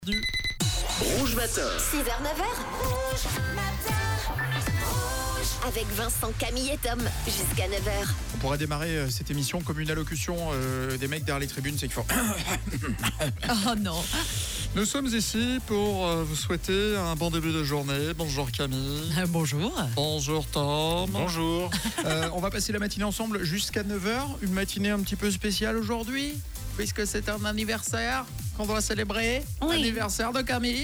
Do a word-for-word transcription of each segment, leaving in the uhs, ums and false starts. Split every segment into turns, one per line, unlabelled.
Du Rouge Matin.
six heures neuf heures. Rouge Matin. Rouge. Avec Vincent, Camille et Tom. Jusqu'à neuf heures.
On pourrait démarrer euh, cette émission comme une allocution euh, des mecs derrière les tribunes, c'est qu'il faut...
Oh non.
Nous sommes ici pour euh, vous souhaiter un bon début de journée. Bonjour Camille.
Euh, bonjour.
Bonjour Tom.
Bonjour.
Euh, on va passer la matinée ensemble jusqu'à neuf heures. Une matinée un petit peu spéciale aujourd'hui, puisque c'est un anniversaire qu'on doit célébrer.
Oui.
Anniversaire de Camille.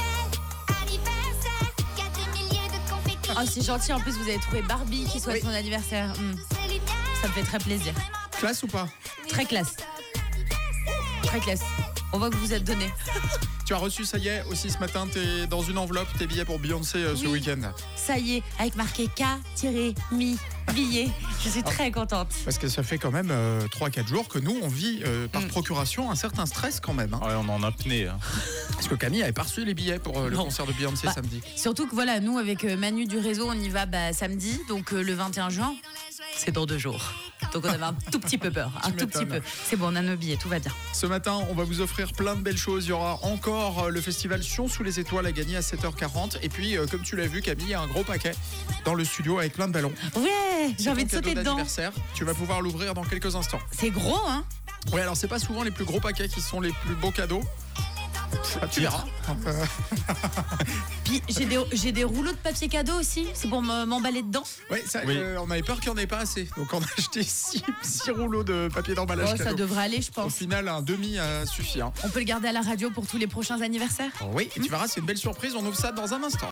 Oh, c'est gentil. En plus, vous avez trouvé Barbie qui souhaite
Oui.
son anniversaire. Hmm. Ça me fait très plaisir.
Classe ou pas?
Très classe. Très classe. On voit que vous vous êtes donné.
Tu as reçu, ça y est, aussi ce matin, t'es dans une enveloppe, tes billets pour Beyoncé euh, ce
Oui.
week-end.
Ça y est, avec marqué K-mi billet. Je suis très contente.
Parce que ça fait quand même euh, trois quatre jours que nous, on vit euh, par
Mm.
procuration un certain stress quand même. Hein.
Ouais, on en a apnée. Hein.
Parce que Camille avait pas reçu les billets pour euh, le
Non.
concert de Beyoncé
Bah,
samedi.
Surtout que voilà, nous avec euh, Manu du réseau, on y va bah, samedi, donc euh, le vingt et un juin. C'est dans deux jours. Donc on avait un tout petit peu peur, un
Tu
tout petit
m'étonnes.
peu. C'est bon, on a nos billets, tout va bien.
Ce matin, on va vous offrir plein de belles choses. Il y aura encore euh, le festival Sion sous les étoiles à gagner à sept heures quarante. Et puis, euh, comme tu l'as vu, Camille, il y a un gros paquet dans le studio avec plein de ballons.
Ouais, j'ai envie de
Ton cadeau
sauter dedans.
d'anniversaire. Tu vas pouvoir l'ouvrir dans quelques instants.
C'est gros, hein?
Ouais, alors c'est pas souvent les plus gros paquets qui sont les plus beaux cadeaux. Ah, tu verras. Euh,
Puis j'ai des, j'ai des rouleaux de papier cadeau aussi, c'est pour me- m'emballer dedans.
ouais, ça,
Oui.
euh, on avait peur qu'il n'y en ait pas assez. Donc on a acheté six rouleaux de papier d'emballage
Oh, ça
cadeau.
devrait aller, je
Au
pense.
final, un demi a suffi. Hein.
On peut le garder à la radio pour tous les prochains anniversaires.
Oui, et tu verras, c'est une belle surprise. On ouvre ça dans un instant.